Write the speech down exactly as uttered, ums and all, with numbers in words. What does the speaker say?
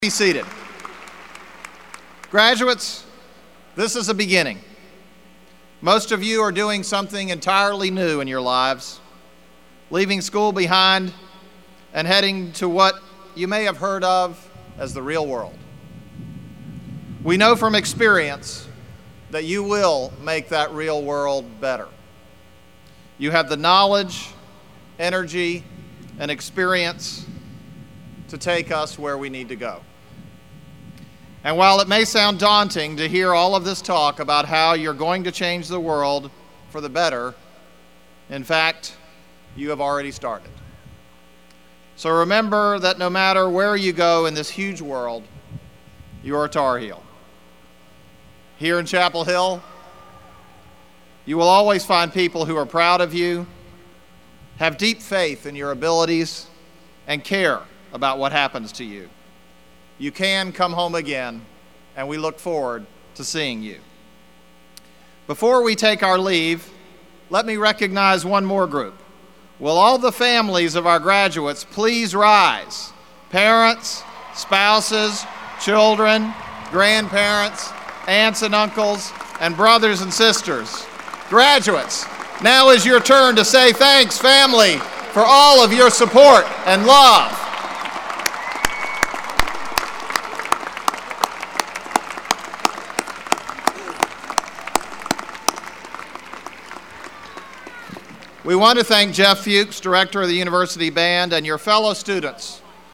Be seated. Graduates, this is a beginning. Most of you are doing something entirely new in your lives, leaving school behind and heading to what you may have heard of as the real world. We know from experience that you will make that real world better. You have the knowledge, energy, and experience to take us where we need to go. And while it may sound daunting to hear all of this talk about how you're going to change the world for the better, in fact, you have already started. So remember that no matter where you go in this huge world, you are a Tar Heel. Here in Chapel Hill, you will always find people who are proud of you, have deep faith in your abilities, and care about what happens to you. You can come home again, and we look forward to seeing you. Before we take our leave, let me recognize one more group. Will all the families of our graduates please rise? Parents, spouses, children, grandparents, aunts and uncles, and brothers and sisters. Graduates, now is your turn to say thanks, family, for all of your support and love. We want to thank Jeff Fuchs, director of the University Band, and your fellow students